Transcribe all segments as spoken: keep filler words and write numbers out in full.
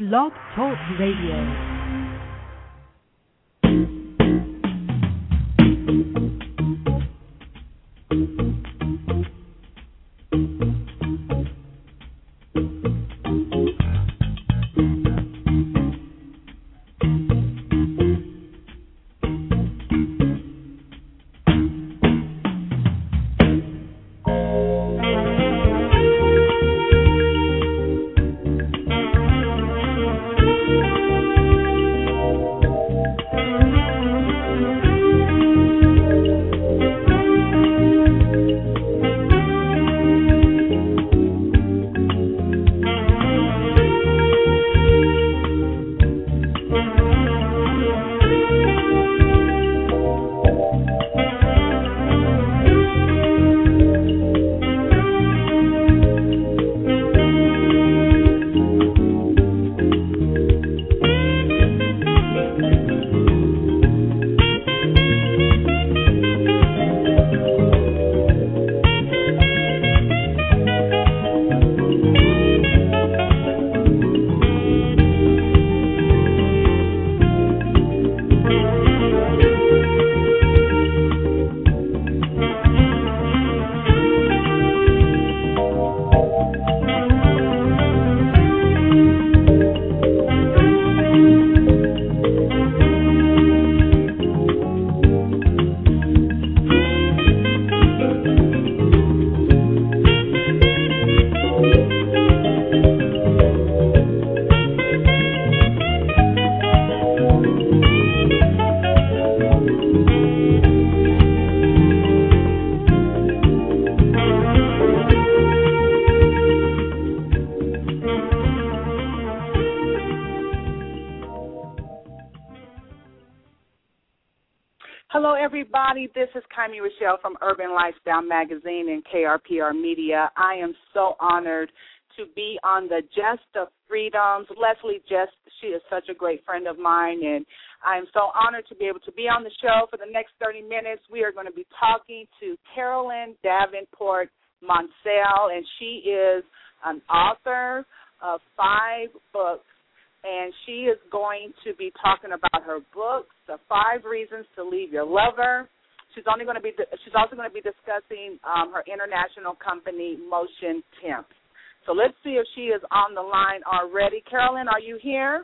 Blog Talk Radio. Hello, everybody. This is Kaimi Rochelle from Urban Lifestyle Magazine and K R P R Media. I am so honored to be on the Just of Freedoms. Leslie Just, she is such a great friend of mine, and I am so honored to be able to be on the show for the next thirty minutes. We are going to be talking to Carolyn Davenport Moncel, and she is an author of five books. And she is going to be talking about her books, The Five Reasons to Leave Your Lover. She's only going to be. She's also going to be discussing um, her international company, Motion Temps. So let's see if she is on the line already. Carolyn, are you here?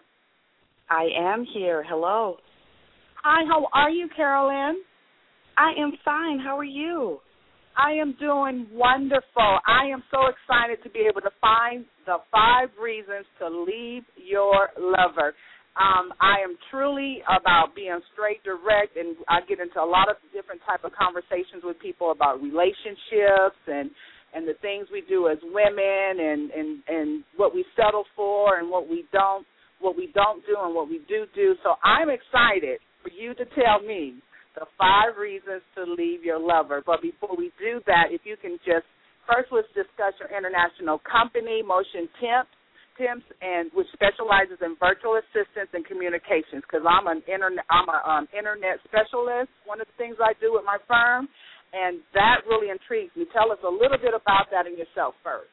I am here. Hello. Hi. How are you, Carolyn? I am fine. How are you? I am doing wonderful. I am so excited to be able to find the five reasons to leave your lover. Um, I am truly about being straight, direct, and I get into a lot of different type of conversations with people about relationships and, and the things we do as women and, and, and what we settle for and what we don't what we don't do and what we do do. So I'm excited for you to tell me the five reasons to leave your lover. But before we do that, if you can just, first let's discuss your international company, Motion Temps, Temps, and which specializes in virtual assistance and communications, because I'm an internet, I'm a um, internet specialist, one of the things I do with my firm, and that really intrigues me. Tell us a little bit about that and yourself first.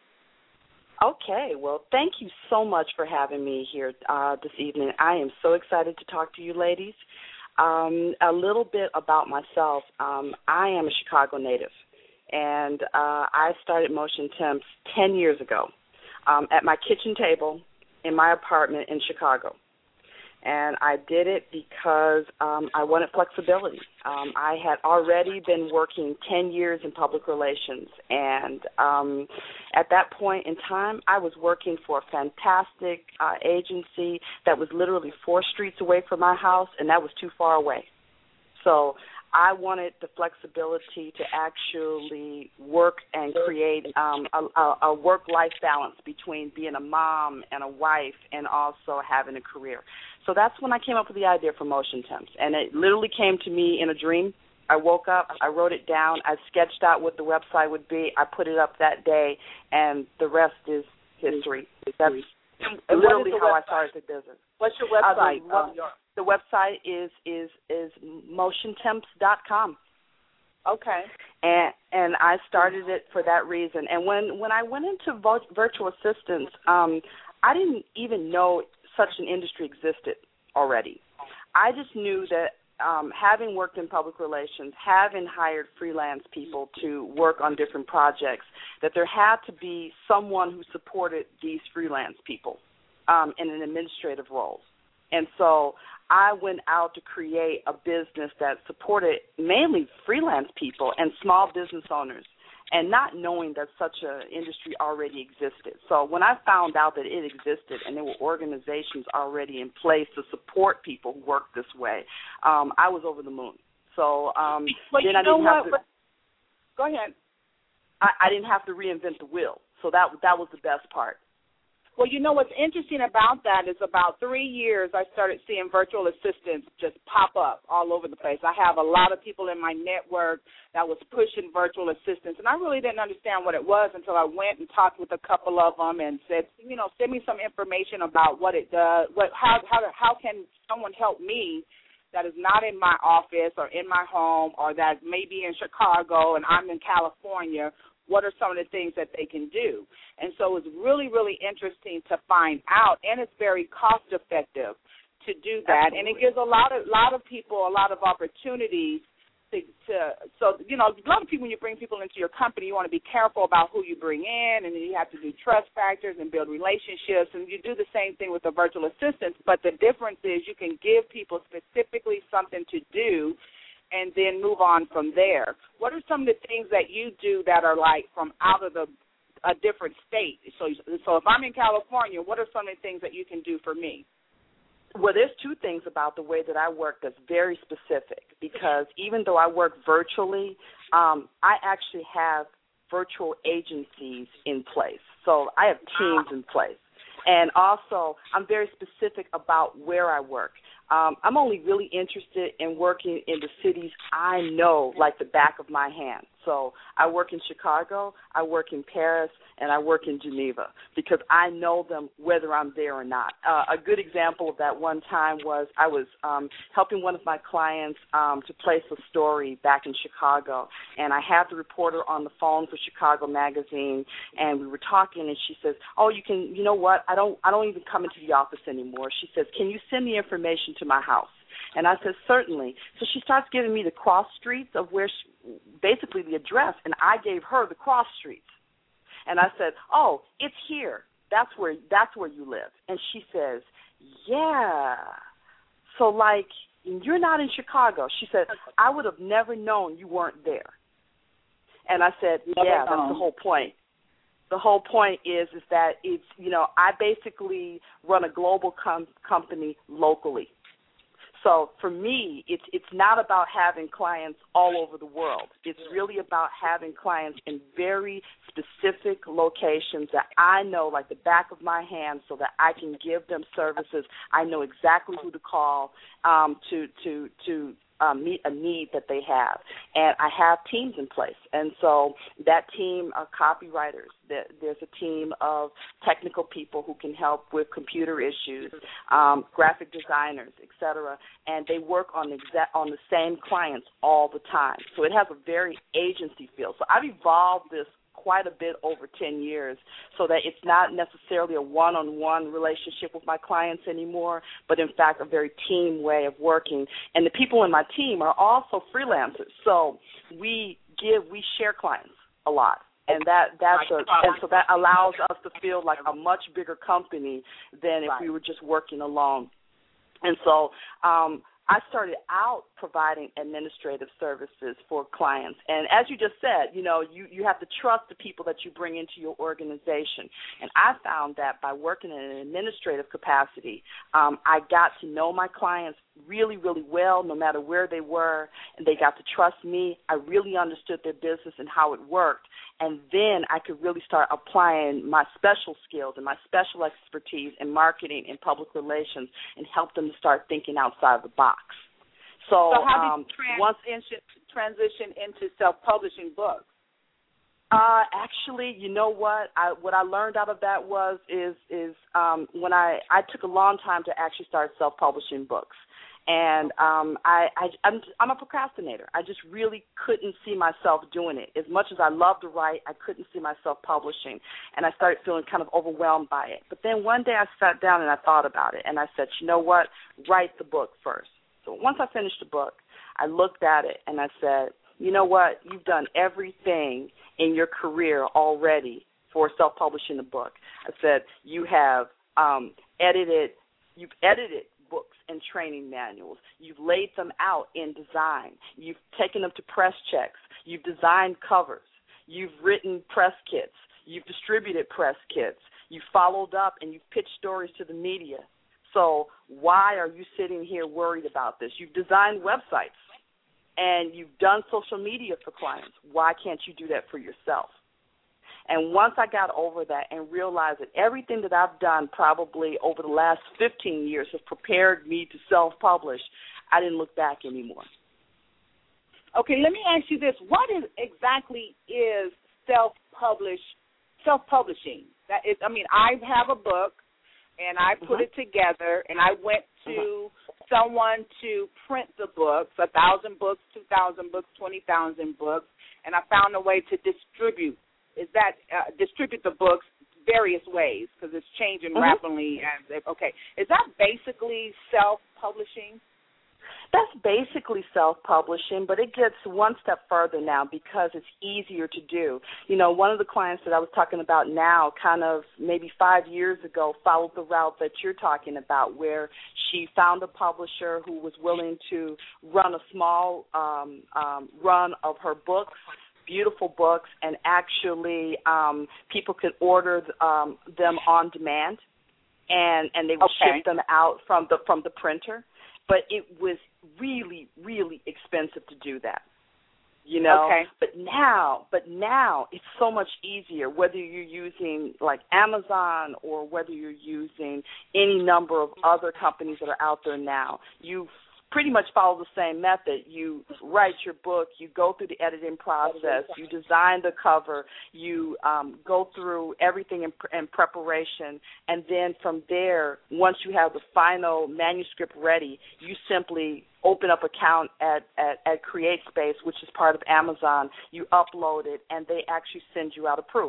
Okay, well, thank you so much for having me here uh, this evening. I am so excited to talk to you ladies. Um, a little bit about myself. Um, I am a Chicago native, and uh, I started Motion Temps ten years ago um, at my kitchen table in my apartment in Chicago. And I did it because um, I wanted flexibility. Um, I had already been working ten years in public relations, and um, at that point in time, I was working for a fantastic uh, agency that was literally four streets away from my house, and that was too far away. So I wanted the flexibility to actually work and create um, a, a, a work-life balance between being a mom and a wife and also having a career. So that's when I came up with the idea for Motion Temps, and it literally came to me in a dream. I woke up, I wrote it down, I sketched out what the website would be, I put it up that day, and the rest is history. That's and literally how website? I started the business. What's your website? Uh, the, um, the website is is is motion temps dot com. Okay. And and I started it for that reason. And when, when I went into virtual assistance, um, I didn't even know such an industry existed already. I just knew that um, having worked in public relations, having hired freelance people to work on different projects, that there had to be someone who supported these freelance people um, in an administrative role. And so I went out to create a business that supported mainly freelance people and small business owners, and not knowing that such an industry already existed. So when I found out that it existed and there were organizations already in place to support people who work this way, um, I was over the moon. So um, well, then you I didn't know have what? to. Go ahead. I, I didn't have to reinvent the wheel. So that that was the best part. Well, you know what's interesting about that is about three years I started seeing virtual assistants just pop up all over the place. I have a lot of people in my network that was pushing virtual assistants, and I really didn't understand what it was until I went and talked with a couple of them and said, you know, send me some information about what it does, what how how how can someone help me that is not in my office or in my home or that may be in Chicago and I'm in California. What are some of the things that they can do? And so it's really, really interesting to find out, and it's very cost-effective to do that. Absolutely. And it gives a lot of lot of people a lot of opportunities to, to – so, you know, a lot of people, when you bring people into your company, you want to be careful about who you bring in, and then you have to do trust factors and build relationships, and you do the same thing with the virtual assistants. But the difference is you can give people specifically something to do and then move on from there. What are some of the things that you do that are like from out of the a different state? So, so if I'm in California, what are some of the things that you can do for me? Well, there's two things about the way that I work that's very specific, because even though I work virtually, um, I actually have virtual agencies in place. So I have teams in place. And also, I'm very specific about where I work. Um, I'm only really interested in working in the cities I know like the back of my hand. So I work in Chicago, I work in Paris, and I work in Geneva because I know them whether I'm there or not. Uh, a good example of that one time was I was um, helping one of my clients um, to place a story back in Chicago, and I had the reporter on the phone for Chicago Magazine, and we were talking, and she says, "Oh, you can, you know what? I don't, I don't even come into the office anymore." She says, "Can you send the information to my house?" And I said, "Certainly." So she starts giving me the cross streets of where, she, basically the address, and I gave her the cross streets. And I said, "Oh, it's here. That's where that's where you live." And she says, "Yeah." So, like, you're not in Chicago. She said, "I would have never known you weren't there." And I said, "Yeah, that's the whole point. The whole point is is that it's, you know, I basically run a global com- company locally. So for me, it's it's not about having clients all over the world. It's really about having clients in very specific locations that I know like the back of my hand, so that I can give them services. I know exactly who to call um, to to to um, meet a need that they have. And I have teams in place. And so that team are copywriters. There's a team of technical people who can help with computer issues, um, graphic designers, et cetera, and they work on the, exa- on the same clients all the time. So it has a very agency feel. So I've evolved this quite a bit over ten years so that it's not necessarily a one-on-one relationship with my clients anymore, but in fact a very team way of working. And the people in my team are also freelancers. So we give, we share clients a lot. And that that's a, and so that allows us to feel like a much bigger company than if we were just working alone. And so um, I started out providing administrative services for clients. And as you just said, you know, you, you have to trust the people that you bring into your organization. And I found that by working in an administrative capacity, um, I got to know my clients really, really well, no matter where they were, and they got to trust me. I really understood their business and how it worked. And then I could really start applying my special skills and my special expertise in marketing and public relations and help them to start thinking outside the box. So, so how um, did you trans- once transition into self-publishing books? Uh, actually, you know what? I, what I learned out of that was is is um, when I I took a long time to actually start self-publishing books, And um, I, I, I'm, I'm a procrastinator. I just really couldn't see myself doing it. As much as I love to write, I couldn't see myself publishing. And I started feeling kind of overwhelmed by it. But then one day I sat down and I thought about it. And I said, you know what? Write the book first. So once I finished the book, I looked at it and I said, you know what? You've done everything in your career already for self-publishing a book. I said, you have um, edited, you've edited books and training manuals. You've laid them out in design. You've taken them to press checks. You've designed covers. You've written press kits. You've distributed press kits. You've followed up and you've pitched stories to the media. So why are you sitting here worried about this? You've designed websites and you've done social media for clients. Why can't you do that for yourself? And once I got over that and realized that everything that I've done probably over the last fifteen years has prepared me to self-publish, I didn't look back anymore. Okay, let me ask you this. What is exactly is self-publish, self-publishing? That is, I mean, I have a book, and I put mm-hmm. it together, and I went to mm-hmm. someone to print the books, one thousand books, two thousand books, twenty thousand books, and I found a way to distribute. Is that uh, distribute the books various ways because it's changing mm-hmm. rapidly. And okay, is that basically self-publishing? That's basically self-publishing, but it gets one step further now because it's easier to do. You know, one of the clients that I was talking about now kind of maybe five years ago followed the route that you're talking about where she found a publisher who was willing to run a small um, um, run of her books, beautiful books, and actually um, people could order um, them on demand, and, and they would okay. ship them out from the from the printer. But it was really, really expensive to do that, you know. Okay. But now, but now it's so much easier. Whether you're using like Amazon or whether you're using any number of other companies that are out there now, you pretty much follow the same method. You write your book, you go through the editing process, you design the cover, you um, go through everything in, in preparation, and then from there, once you have the final manuscript ready, you simply open up account at, at, at CreateSpace, which is part of Amazon. You upload it, and they actually send you out a proof.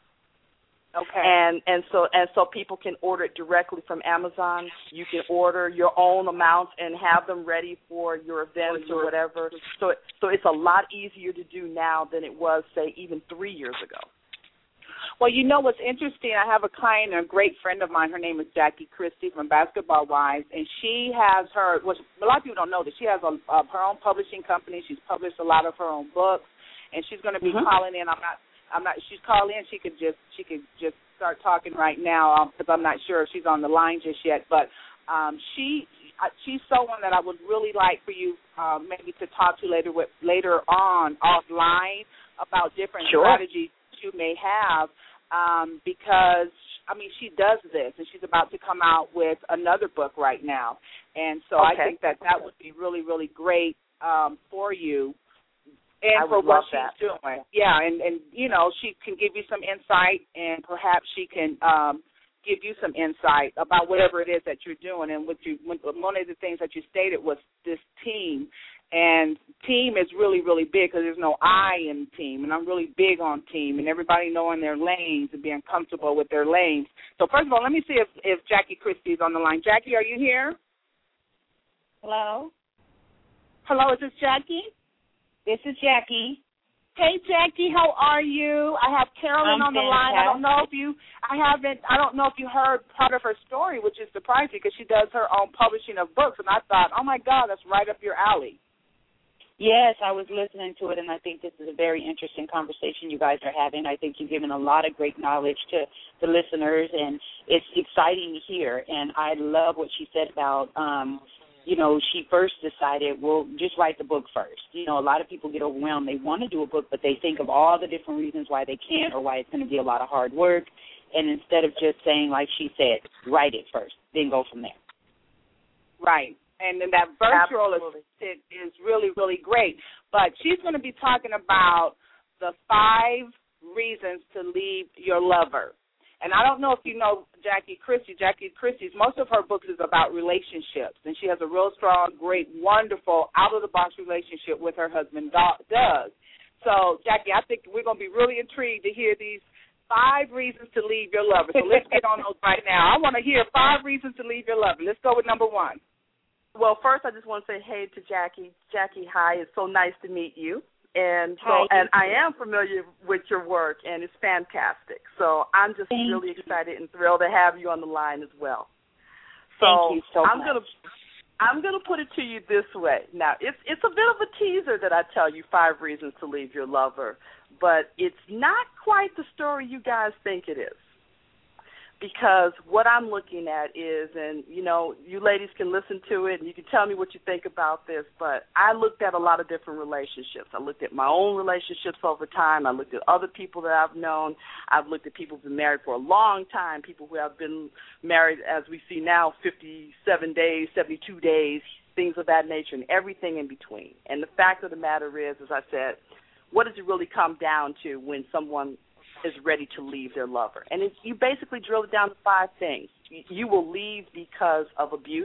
Okay. And and so and so people can order it directly from Amazon. You can order your own amounts and have them ready for your events or whatever. So it, so it's a lot easier to do now than it was, say, even three years ago. Well, you know what's interesting? I have a client, a great friend of mine. Her name is Jackie Christie from Basketball Wives, and she has her. Well, a lot of people don't know this. She has a, uh, her own publishing company. She's published a lot of her own books, and she's going to be mm-hmm. calling in. I'm not. I'm not. She's calling in. She could just. She could just start talking right now because um, I'm not sure if she's on the line just yet. But um, she. She's someone that I would really like for you uh, maybe to talk to later with later on offline about different sure. strategies you may have um, because I mean she does this and she's about to come out with another book right now, and so okay. I think that that would be really really great um, for you. And I for what she's that. doing. Yeah, and, and, you know, she can give you some insight, and perhaps she can um, give you some insight about whatever it is that you're doing. And what you, one of the things that you stated was this team. And team is really, really big because there's no I in team. And I'm really big on team and everybody knowing their lanes and being comfortable with their lanes. So, first of all, let me see if, if Jackie Christie is on the line. Jackie, are you here? Hello? Hello, is this Jackie? This is Jackie. Hey, Jackie, how are you? I have Carolyn I'm on the line. I don't know if you, I haven't, I don't know if you heard part of her story, which is surprising because she does her own publishing of books, and I thought, oh my God, that's right up your alley. Yes, I was listening to it, and I think this is a very interesting conversation you guys are having. I think you've given a lot of great knowledge to the listeners, and it's exciting to hear. And I love what she said about. Um, You know, she first decided, well, just write the book first. You know, a lot of people get overwhelmed. They want to do a book, but they think of all the different reasons why they can't or why it's going to be a lot of hard work. And instead of just saying, like she said, write it first, then go from there. Right. And then that virtual assistant is really, really great. But she's going to be talking about the five reasons to leave your lover. And I don't know if you know Jackie Christie. Jackie Christie's, most of her books is about relationships, and she has a real strong, great, wonderful, out-of-the-box relationship with her husband, Doug. So, Jackie, I think we're going to be really intrigued to hear these five reasons to leave your lover. So let's get on those right now. I want to hear five reasons to leave your lover. Let's go with number one. Well, first, I just want to say hey to Jackie. Jackie, hi. It's so nice to meet you. And so, Hi, and I am familiar with your work, and it's fantastic. So I'm just Thank really you. excited and thrilled to have you on the line as well. So Thank you so I'm much. gonna I'm gonna put it to you this way. Now, it's it's a bit of a teaser that I tell you five reasons to leave your lover, but it's not quite the story you guys think it is. Because what I'm looking at is, and, you know, you ladies can listen to it and you can tell me what you think about this, but I looked at a lot of different relationships. I looked at my own relationships over time. I looked at other people that I've known. I've looked at people who've been married for a long time, people who have been married, as we see now, fifty-seven days, seventy-two days, things of that nature, and everything in between. And the fact of the matter is, as I said, what does it really come down to when someone is ready to leave their lover? And it's, you basically drill it down to five things. You will leave because of abuse.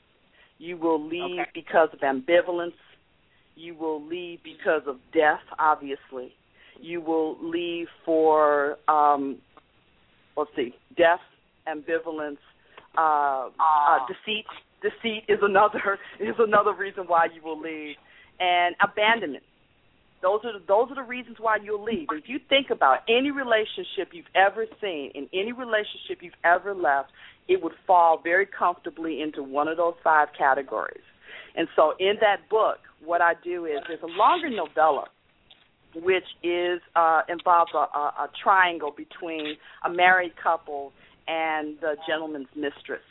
You will leave Okay. because of ambivalence. You will leave because of death, obviously. You will leave for, um, let's see, death, ambivalence, uh, uh, deceit. Deceit is another is another reason why you will leave, and abandonment. Those are the, those are the reasons why you'll leave. If you think about any relationship you've ever seen, in any relationship you've ever left, it would fall very comfortably into one of those five categories. And so in that book, what I do is there's a longer novella, which is uh, involves a, a, a triangle between a married couple and the gentleman's mistress.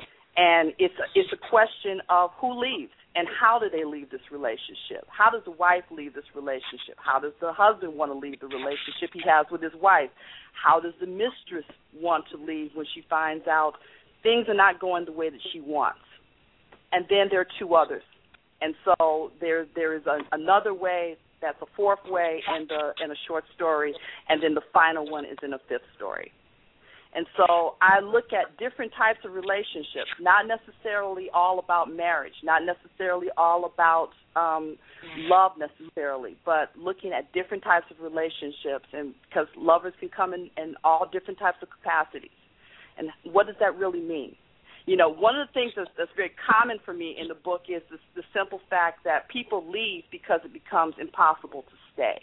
And it's a, it's a question of who leaves. And how do they leave this relationship? How does the wife leave this relationship? How does the husband want to leave the relationship he has with his wife? How does the mistress want to leave when she finds out things are not going the way that she wants? And then there are two others. And so there there is a, another way, that's a fourth way in, the, in a short story, and then the final one is in a fifth story. And so I look at different types of relationships, not necessarily all about marriage, not necessarily all about um, love necessarily, but looking at different types of relationships, and because lovers can come in, in all different types of capacities. And what does that really mean? You know, one of the things that's, that's very common for me in the book is this, the simple fact that people leave because it becomes impossible to stay.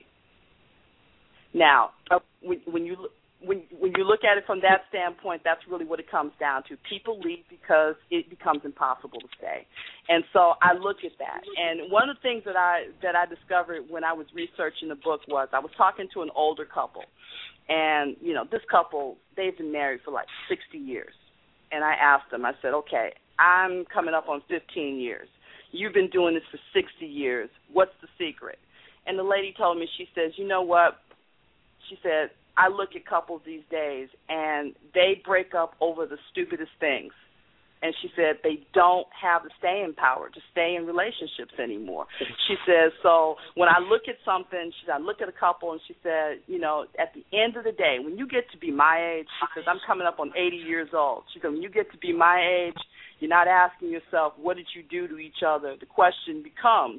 Now, when, when you When, when you look at it from that standpoint, that's really what it comes down to. People leave because it becomes impossible to stay. And so I look at that. And one of the things that I that I discovered when I was researching the book was I was talking to an older couple. And, you know, this couple, they've been married for like sixty years. And I asked them, I said, okay, I'm coming up on fifteen years. You've been doing this for sixty years. What's the secret? And the lady told me, she says, you know what? She said, I look at couples these days, and they break up over the stupidest things. And she said they don't have the staying power to stay in relationships anymore. She says, so when I look at something, she said, I look at a couple, and she said, you know, at the end of the day, when you get to be my age, she says, I'm coming up on eighty years old. She said, when you get to be my age, you're not asking yourself, what did you do to each other? The question becomes,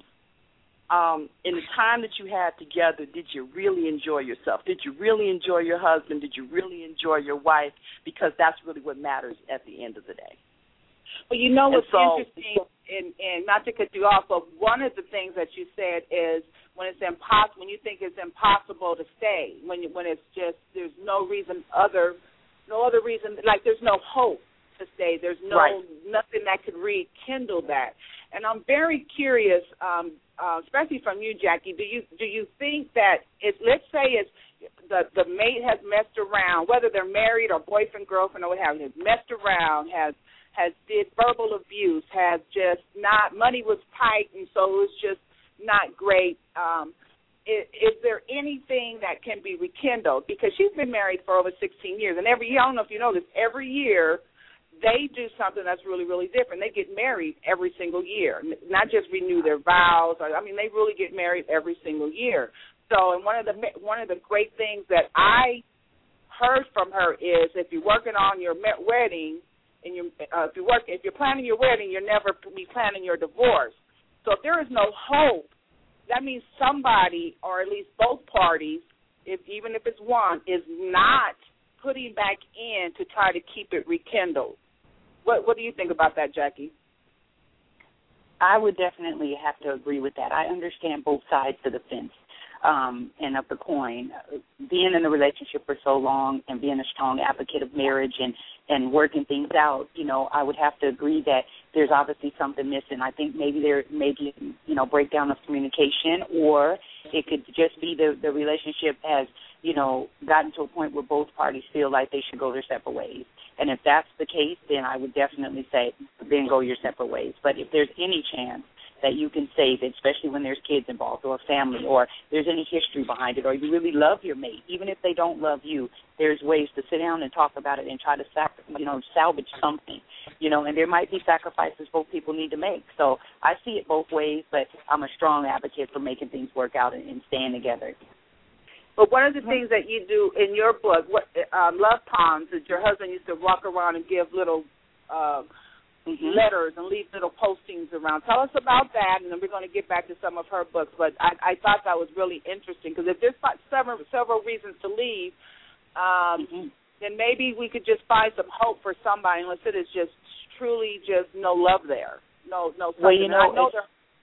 Um, in the time that you had together, did you really enjoy yourself? Did you really enjoy your husband? Did you really enjoy your wife? Because that's really what matters at the end of the day. Well, you know what's so, interesting, and, and not to cut you off, but one of the things that you said is when it's impossible, when you think it's impossible to stay, when you, when it's just there's no reason other, no other reason, like there's no hope to stay. There's no right. nothing that could rekindle that. And I'm very curious, um, uh, especially from you, Jackie. Do you do you think that it's let's say it's the the mate has messed around, whether they're married or boyfriend, girlfriend, or what have you, has messed around, has has did verbal abuse, has just not money was tight, and so it was just not great. Um, is, is there anything that can be rekindled? Because she's been married for over sixteen years, and every year, I don't know if you know this, every year they do something that's really, really different. They get married every single year, not just renew their vows. Or, I mean, they really get married every single year. So, and one of the one of the great things that I heard from her is if you're working on your wedding and you uh, if you work if you're planning your wedding, you'll never be planning your divorce. So if there is no hope, that means somebody, or at least both parties, if even if it's one, is not putting back in to try to keep it rekindled. What what do you think about that, Jackie? I would definitely have to agree with that. I understand both sides of the fence um, and of the coin. Being in a relationship for so long and being a strong advocate of marriage and, and working things out, you know, I would have to agree that there's obviously something missing. I think maybe there may be, you know, breakdown of communication, or it could just be the, the relationship has, you know, gotten to a point where both parties feel like they should go their separate ways. And if that's the case, then I would definitely say then go your separate ways. But if there's any chance that you can save it, especially when there's kids involved or family, or there's any history behind it, or you really love your mate, even if they don't love you, there's ways to sit down and talk about it and try to, sac- you know, salvage something, you know, and there might be sacrifices both people need to make. So I see it both ways, but I'm a strong advocate for making things work out and, and staying together. But one of the things that you do in your book, what, um, Love Poems, is your husband used to walk around and give little uh, mm-hmm. letters and leave little postings around. Tell us about that, and then we're going to get back to some of her books. But I, I thought that was really interesting, because if there's several, several reasons to leave, um, mm-hmm. then maybe we could just find some hope for somebody, unless it is just truly just no love there. No, no. Well, you know, I know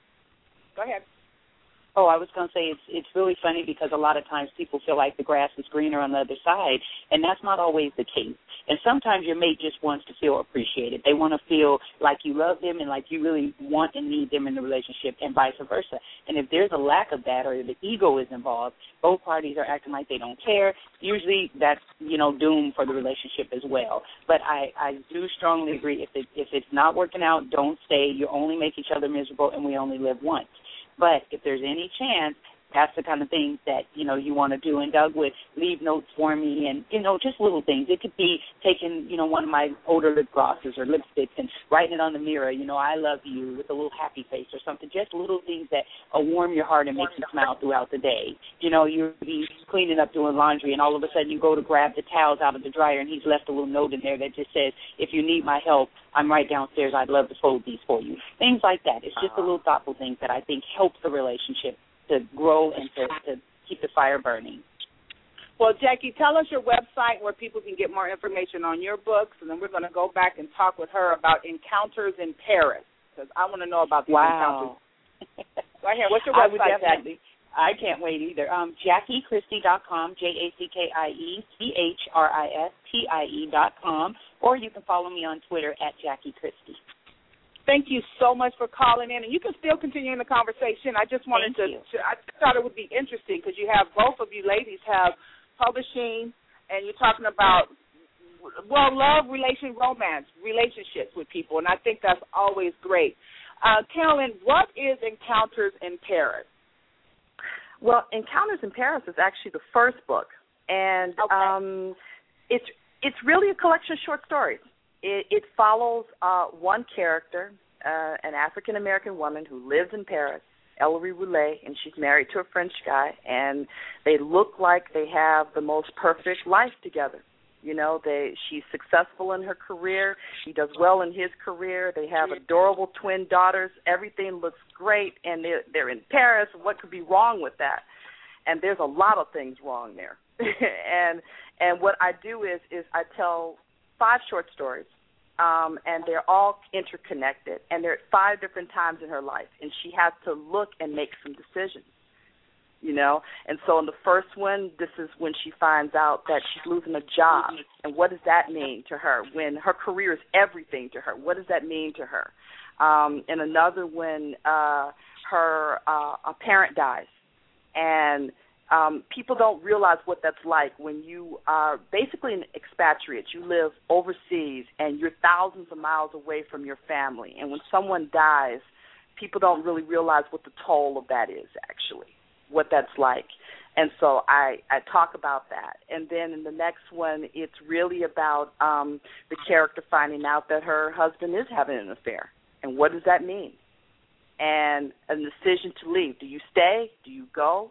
go ahead. Oh, I was going to say it's it's really funny because a lot of times people feel like the grass is greener on the other side, and that's not always the case. And sometimes your mate just wants to feel appreciated. They want to feel like you love them and like you really want and need them in the relationship, and vice versa. And if there's a lack of that, or the ego is involved, both parties are acting like they don't care. Usually that's, you know, doomed for the relationship as well. But I, I do strongly agree, if it, if it's not working out, don't stay. You only make each other miserable, and we only live once. But if there's any chance, that's the kind of things that, you know, you want to do. And Doug would leave notes for me and, you know, just little things. It could be taking, you know, one of my older lip glosses or lipsticks and writing it on the mirror, you know, I love you, with a little happy face or something. Just little things that will warm your heart and make you smile throughout the day. You know, you'll be cleaning up, doing laundry, and all of a sudden you go to grab the towels out of the dryer, and he's left a little note in there that just says, if you need my help, I'm right downstairs. I'd love to fold these for you. Things like that. It's just the little thoughtful things that I think help the relationship to grow and to, to keep the fire burning. Well, Jackie, tell us your website where people can get more information on your books, and then we're going to go back and talk with her about Encounters in Paris, because I want to know about these wow. encounters. Go ahead. What's your website, Jackie? I can't wait either. Um, Jackie Christie dot com, J A C K I E C H R I S T I E dot com, or you can follow me on Twitter at Jackie Christie. Thank you so much for calling in, and you can still continue in the conversation. I just wanted to, to, I thought it would be interesting because you have, both of you ladies have publishing, and you're talking about, well, love, relation, romance, relationships with people, and I think that's always great. Uh, Carolyn, what is Encounters in Paris? Well, Encounters in Paris is actually the first book, and okay. um, it's it's really a collection of short stories. It, it follows uh, one character, uh, an African-American woman who lives in Paris, Ellery Roulet, and she's married to a French guy, and they look like they have the most perfect life together. You know, they she's successful in her career. He does well in his career. They have adorable twin daughters. Everything looks great, and they're, they're in Paris. What could be wrong with that? And there's a lot of things wrong there. and and what I do is is I tell five short stories, um, and they're all interconnected, and they're at five different times in her life, and she has to look and make some decisions, you know. And so in the first one, this is when she finds out that she's losing a job, and what does that mean to her when her career is everything to her? What does that mean to her? Um, and another one, uh, her uh, a parent dies, and Um, people don't realize what that's like when you are basically an expatriate. You live overseas, and you're thousands of miles away from your family. And when someone dies, people don't really realize what the toll of that is, actually, what that's like. And so I, I talk about that. And then in the next one, it's really about um, the character finding out that her husband is having an affair. And what does that mean? And a decision to leave. Do you stay? Do you go?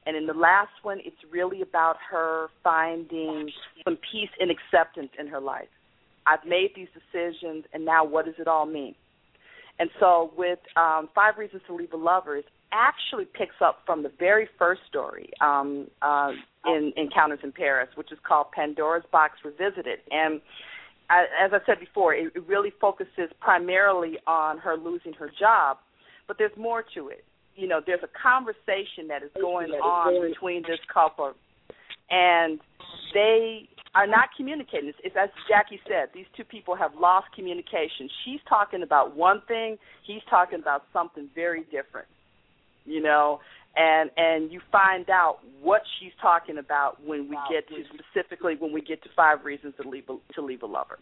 And in the last one, it's really about her finding some peace and acceptance in her life. I've made these decisions, and now what does it all mean? And so with um, Five Reasons to Leave a Lover, it actually picks up from the very first story um, uh, in Encounters in Paris, which is called Pandora's Box Revisited. And I, as I said before, it, it really focuses primarily on her losing her job, but there's more to it. You know, there's a conversation that is going on between this couple, and they are not communicating. It's, it's as Jackie said, these two people have lost communication. She's talking about one thing, he's talking about something very different, you know, and and you find out what she's talking about when we get to, specifically when we get to Five Reasons to Leave a, to Leave a Lover.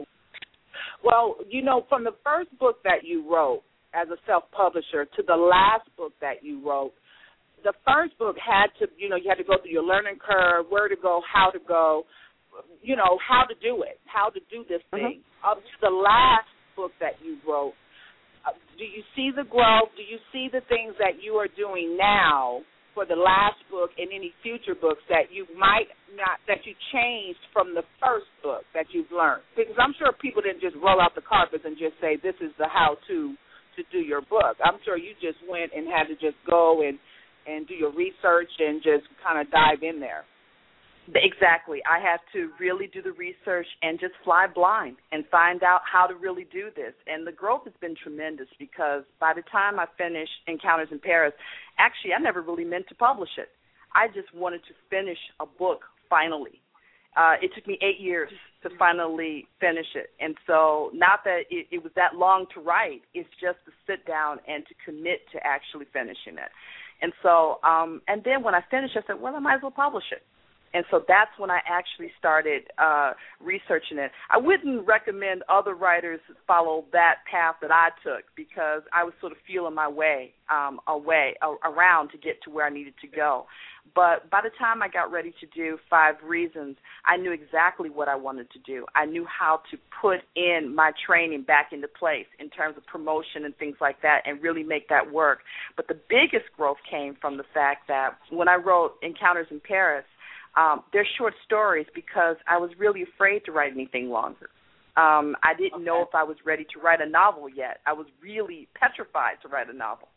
Well, you know, from the first book that you wrote as a self-publisher to the last book that you wrote, the first book had to, you know, you had to go through your learning curve, where to go, how to go, you know, how to do it, how to do this thing. Mm-hmm. Up to the last book that you wrote, uh, do you see the growth? Do you see the things that you are doing now for the last book and any future books that you might not, that you changed from the first book that you've learned? Because I'm sure people didn't just roll out the carpets and just say, this is the how-to to do your book. I'm sure you just went and had to just go and, and do your research and just kind of dive in there. Exactly. I had to really do the research and just fly blind and find out how to really do this. And the growth has been tremendous because by the time I finished Encounters in Paris, actually I never really meant to publish it. I just wanted to finish a book finally. Uh, it took me eight years to finally finish it. And so not that it, it was that long to write, it's just to sit down and to commit to actually finishing it. And so, um, and then when I finished, I said, well, I might as well publish it. And so that's when I actually started uh, researching it. I wouldn't recommend other writers follow that path that I took because I was sort of feeling my way um, away a- around to get to where I needed to go. But by the time I got ready to do Five Reasons, I knew exactly what I wanted to do. I knew how to put in my training back into place in terms of promotion and things like that and really make that work. But the biggest growth came from the fact that when I wrote Encounters in Paris, Um, they're short stories because I was really afraid to write anything longer. Um, I didn't okay. know if I was ready to write a novel yet. I was really petrified to write a novel.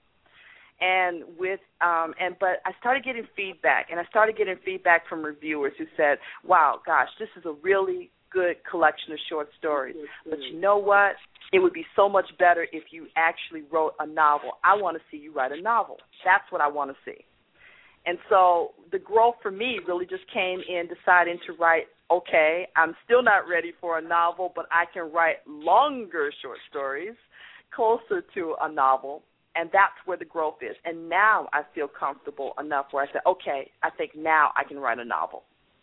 And with um, and but I started getting feedback, and I started getting feedback from reviewers who said, wow, gosh, this is a really good collection of short stories. But you know what? It would be so much better if you actually wrote a novel. I want to see you write a novel. That's what I want to see. And so the growth for me really just came in deciding to write, okay, I'm still not ready for a novel, but I can write longer short stories closer to a novel, and that's where the growth is. And now I feel comfortable enough where I say, okay, I think now I can write a novel.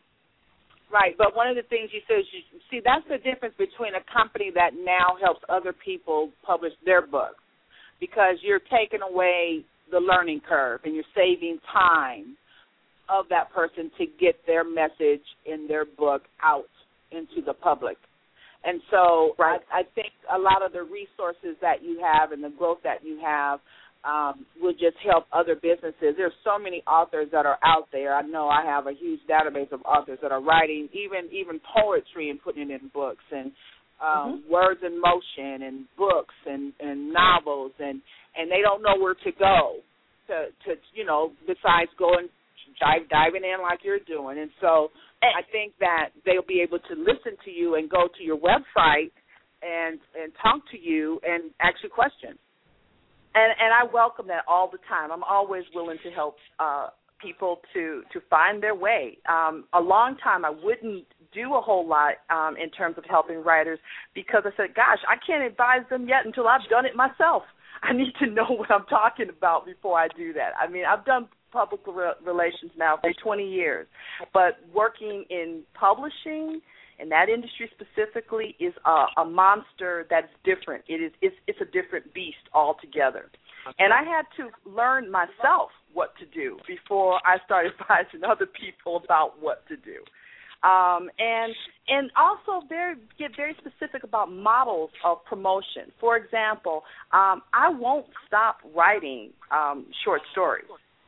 Right, but one of the things you said is, you, see, that's the difference between a company that now helps other people publish their books, because you're taking away the learning curve, and you're saving time of that person to get their message in their book out into the public. And so right. I, I think a lot of the resources that you have and the growth that you have um, will just help other businesses. There's so many authors that are out there. I know I have a huge database of authors that are writing even even poetry and putting it in books, and um, mm-hmm. words in motion and books and, and novels, and and they don't know where to go to, to you know, besides going, dive, diving in like you're doing. And so I think that they'll be able to listen to you and go to your website and and talk to you and ask you questions. And, and I welcome that all the time. I'm always willing to help uh, people to, to find their way. Um, a long time I wouldn't do a whole lot um, in terms of helping writers because I said, gosh, I can't advise them yet until I've done it myself. I need to know what I'm talking about before I do that. I mean, I've done public re- relations now for twenty years, but working in publishing, in that industry specifically, is a, a monster that's different. It is it's, it's a different beast altogether. And I had to learn myself what to do before I started advising other people about what to do. Um, and and also very get very specific about models of promotion. For example, um, I won't stop writing um, short stories.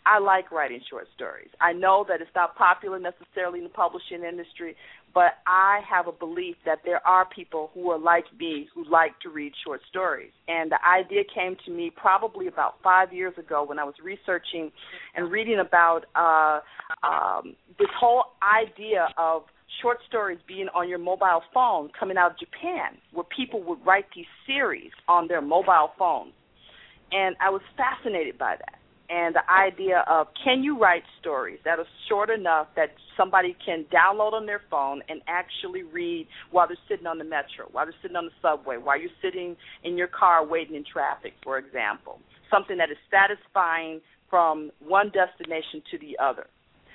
I like writing short stories. I know that it's not popular necessarily in the publishing industry, but I have a belief that there are people who are like me who like to read short stories. And the idea came to me probably about five years ago when I was researching and reading about uh, um, this whole idea of short stories being on your mobile phone coming out of Japan, where people would write these series on their mobile phones. And I was fascinated by that. And the idea of, can you write stories that are short enough that somebody can download on their phone and actually read while they're sitting on the metro, while they're sitting on the subway, while you're sitting in your car waiting in traffic, for example, something that is satisfying from one destination to the other.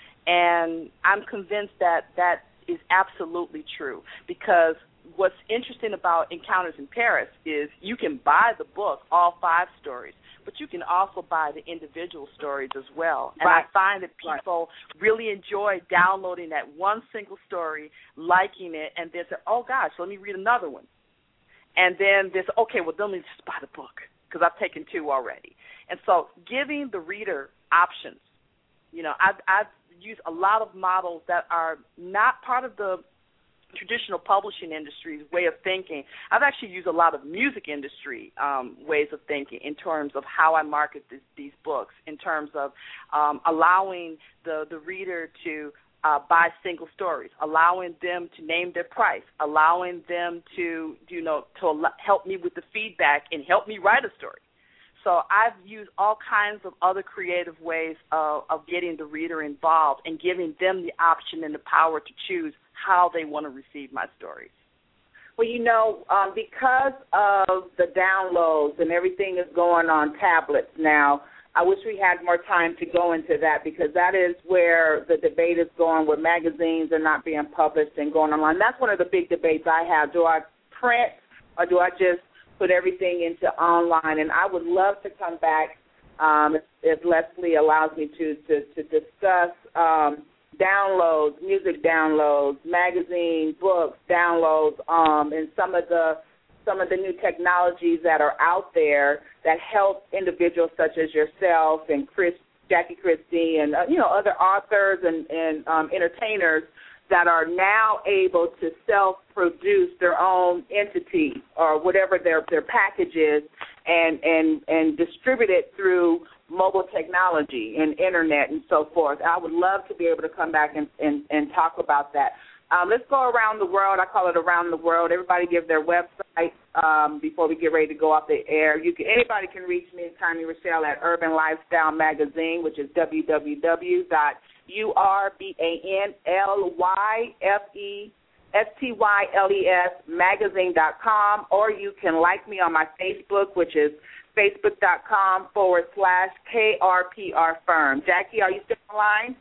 And I'm convinced that that is absolutely true, because what's interesting about Encounters in Paris is you can buy the book, all five stories, but you can also buy the individual stories as well. And right. I find that people right. really enjoy downloading that one single story, liking it, and then say, oh, gosh, let me read another one. And then they say, okay, well, then let me just buy the book because I've taken two already. And so giving the reader options, you know, I've, I've used a lot of models that are not part of the traditional publishing industry's way of thinking. I've actually used a lot of music industry um, ways of thinking in terms of how I market this, these books, in terms of um, allowing the, the reader to uh, buy single stories, allowing them to name their price, allowing them to, you know, to al- help me with the feedback and help me write a story. So I've used all kinds of other creative ways of, of getting the reader involved and giving them the option and the power to choose how they want to receive my stories. Well, you know, um, because of the downloads and everything is going on tablets now, I wish we had more time to go into that, because that is where the debate is going, where magazines are not being published and going online. That's one of the big debates I have. Do I print or do I just put everything into online? And I would love to come back, um, if, if Leslie allows me to, to, to discuss um, downloads, music downloads, magazine, books, downloads, um, and some of the some of the new technologies that are out there that help individuals such as yourself and Chris, Jackie Christie, and uh, you know, other authors and, and um, entertainers that are now able to self-produce their own entity or whatever their their package is, and and and distribute it through mobile technology and internet and so forth. I would love to be able to come back and, and, and talk about that. Um, let's go around the world. I call it Around the World. Everybody give their website um, before we get ready to go off the air. You can, anybody can reach me, Tiny Rochelle, at Urban Lifestyle Magazine, which is w w w dot u r b a n l y f e s t y l e s magazine dot com, or you can like me on my Facebook, which is facebook.com forward slash KRPR firm. Jackie, are you still on the line?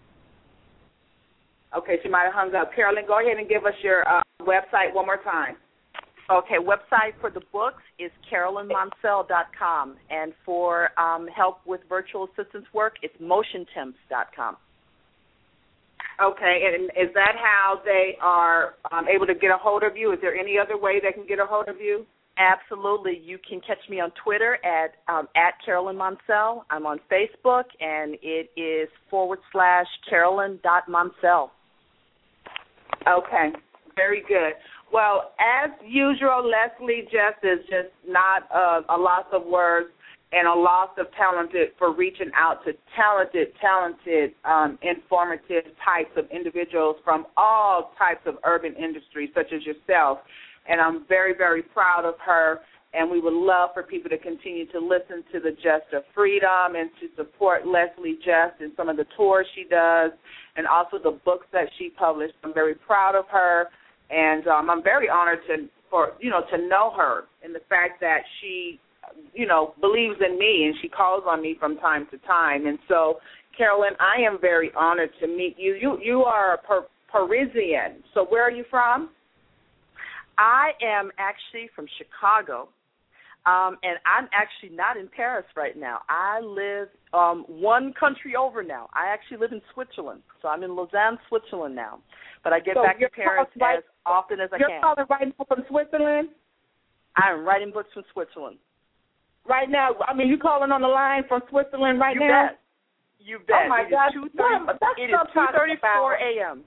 Okay, she might have hung up. Carolyn, go ahead and give us your uh, website one more time. Okay, website for the books is carolyn monsell dot com, and for um, help with virtual assistance work, it's motion temps dot com. Okay, and is that how they are um, able to get a hold of you? Is there any other way they can get a hold of you? Absolutely. You can catch me on Twitter at um, at Carolyn Monsell. I'm on Facebook, and it is forward slash Carolyn dot Monsell. Okay, very good. Well, as usual, Leslie just is just not a, a loss of words and a loss of talented for reaching out to talented, talented, um, informative types of individuals from all types of urban industries, such as yourself. And I'm very, very proud of her, and we would love for people to continue to listen to the Just of Freedom and to support Leslie Just and some of the tours she does and also the books that she published. I'm very proud of her, and um, I'm very honored to for you know to know her and the fact that she, you know, believes in me and she calls on me from time to time. And so, Carolyn, I am very honored to meet you. You you are a per- Parisian, so where are you from? I am actually from Chicago, um, and I'm actually not in Paris right now. I live um, one country over now. I actually live in Switzerland, so I'm in Lausanne, Switzerland now. But I get so back to Paris right, as often as I you're can. You're calling right now from Switzerland? I'm writing books from Switzerland. Right now? I mean, you calling on the line from Switzerland right you now? Bet. You bet. Oh, my it God. Is two thirty, Well, that's it is two thirty-four a.m.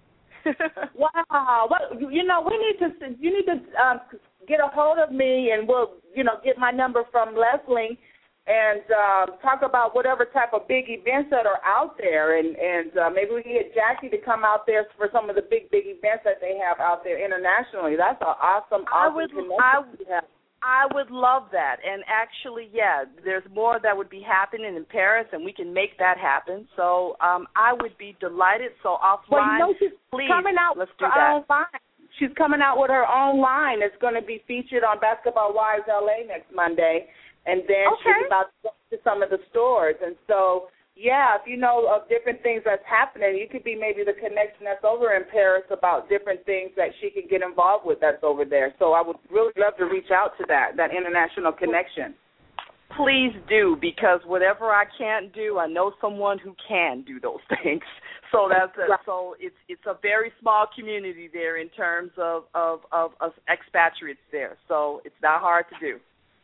Wow. Well, you know, we need to, you need to um, get a hold of me, and we'll, you know, get my number from Leslie and um, talk about whatever type of big events that are out there, and, and uh, maybe we can get Jackie to come out there for some of the big, big events that they have out there internationally. That's an awesome, awesome I would, connection I, to have. I would love that. And actually, yeah, there's more that would be happening in Paris, and we can make that happen. So um, I would be delighted. So offline, well, you know, she's please, coming out let's do with her that. own line. She's coming out with her own line. It's going to be featured on Basketball Wives L A next Monday. And then Okay. she's about to go to some of the stores. And so, yeah, if you know of different things that's happening, you could be maybe the connection that's over in Paris about different things that she could get involved with that's over there. So I would really love to reach out to that, that international connection. Please do, because whatever I can't do, I know someone who can do those things. So that's a, so it's it's a very small community there in terms of, of, of, of expatriates there. So it's not hard to do.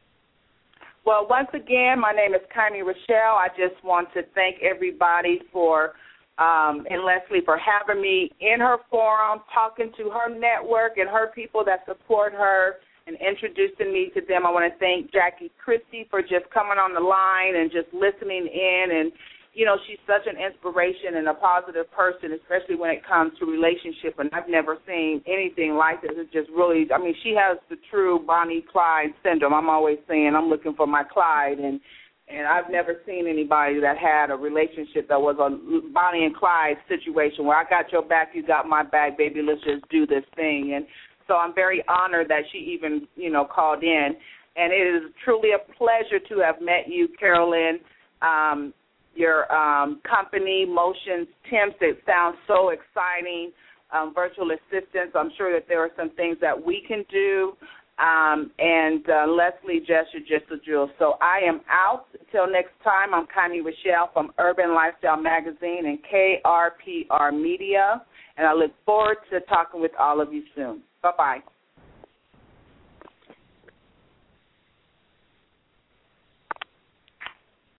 Well, once again, my name is Connie Rochelle. I just want to thank everybody for, um, and Leslie for having me in her forum, talking to her network and her people that support her and introducing me to them. I want to thank Jackie Christie for just coming on the line and just listening in. And, you know, she's such an inspiration and a positive person, especially when it comes to relationship. And I've never seen anything like this. It's just really, I mean, she has the true Bonnie Clyde syndrome. I'm always saying I'm looking for my Clyde. And, and I've never seen anybody that had a relationship that was a Bonnie and Clyde situation where I got your back, you got my back, baby, let's just do this thing. And so I'm very honored that she even, you know, called in. And it is truly a pleasure to have met you, Carolyn. Um, your um, company, Motions Temps, it sounds so exciting. Um, virtual assistants, I'm sure that there are some things that we can do. Um, and uh, Leslie, just, just a jewel. So I am out. Until next time, I'm Connie Rochelle from Urban Lifestyle Magazine and K R P R Media. And I look forward to talking with all of you soon. Bye-bye.